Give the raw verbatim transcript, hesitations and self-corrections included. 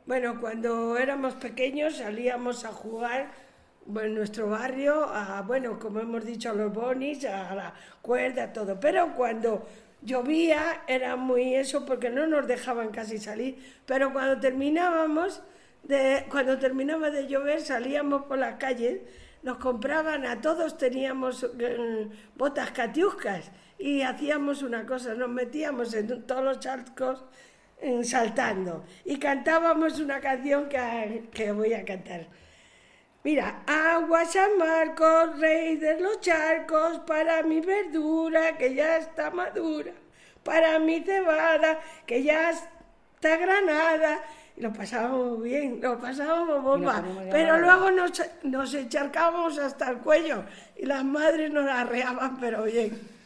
Bueno, cuando éramos pequeños salíamos a jugar en nuestro barrio, a, bueno, como hemos dicho, a los bonis, a la cuerda, todo. Pero cuando llovía era muy eso porque no nos dejaban casi salir. Pero cuando terminábamos, de, cuando terminaba de llover salíamos por las calles, nos compraban, a todos teníamos eh, botas catiuscas y hacíamos una cosa, nos metíamos en todos los charcos saltando y cantábamos una canción que, que voy a cantar. Mira, agua San Marcos, rey de los charcos, para mi verdura que ya está madura, para mi cebada que ya está granada. Y lo pasábamos bien, lo pasábamos bomba, pero luego nos, nos encharcábamos hasta el cuello y las madres nos arreaban, pero bien.